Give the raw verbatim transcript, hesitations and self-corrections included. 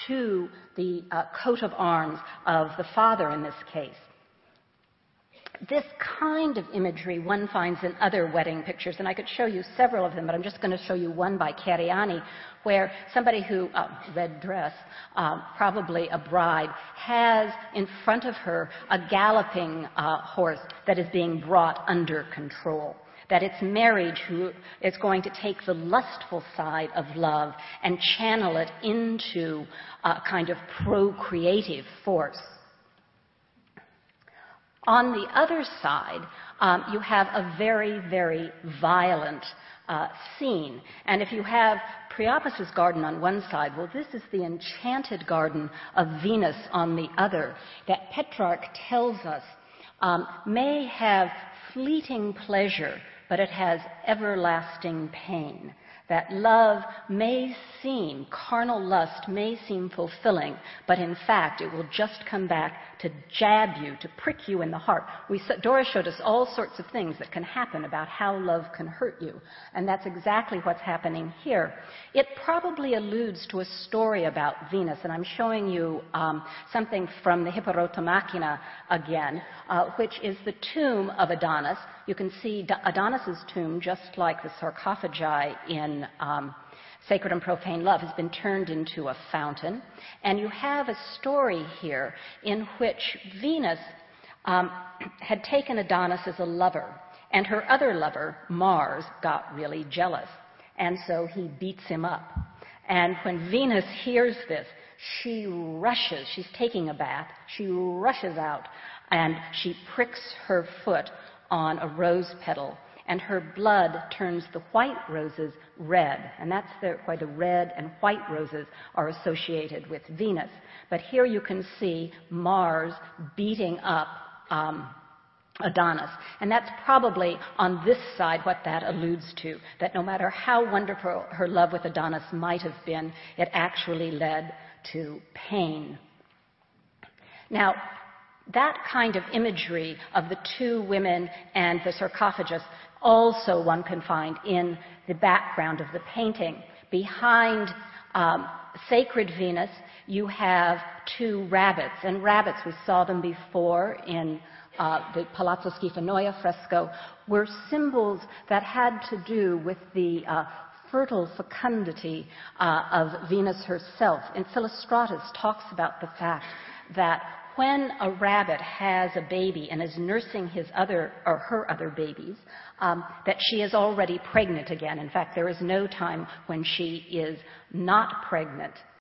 to the uh, coat of arms of the father in this case. This kind of imagery one finds in other wedding pictures, and I could show you several of them, but I'm just going to show you one by Chiariani, where somebody who, uh, red dress, uh, probably a bride, has in front of her a galloping uh, horse that is being brought under control. That it's marriage who is going to take the lustful side of love and channel it into a kind of procreative force. On the other side, um, you have a very, very violent uh, scene. And if you have Priapus's garden on one side, well, this is the enchanted garden of Venus on the other, that Petrarch tells us um, may have fleeting pleasure, but it has everlasting pain. That love may seem, carnal lust may seem fulfilling, but in fact it will just come back to jab you, to prick you in the heart. We, Dora showed us all sorts of things that can happen about how love can hurt you, and that's exactly what's happening here. It probably alludes to a story about Venus, and I'm showing you um, something from the Hippopotamachina again, uh, which is the tomb of Adonis. You can see Adonis's tomb, just like the sarcophagi in um, Sacred and Profane Love, has been turned into a fountain. And you have a story here in which Venus um, had taken Adonis as a lover, and her other lover, Mars, got really jealous. And so he beats him up. And when Venus hears this, she rushes, she's taking a bath, she rushes out, and she pricks her foot on a rose petal, and her blood turns the white roses red. And that's the, why the red and white roses are associated with Venus. But here you can see Mars beating up um, Adonis. And that's probably on this side what that alludes to, that no matter how wonderful her love with Adonis might have been, it actually led to pain. Now, that kind of imagery of the two women and the sarcophagus also one can find in the background of the painting. Behind um, Sacred Venus, you have two rabbits. And rabbits, we saw them before in uh, the Palazzo Schifanoia fresco, were symbols that had to do with the uh, fertile fecundity uh, of Venus herself. And Philostratus talks about the fact that when a rabbit has a baby and is nursing his other or her other babies, um, that she is already pregnant again. In fact, there is no time when she is not pregnant.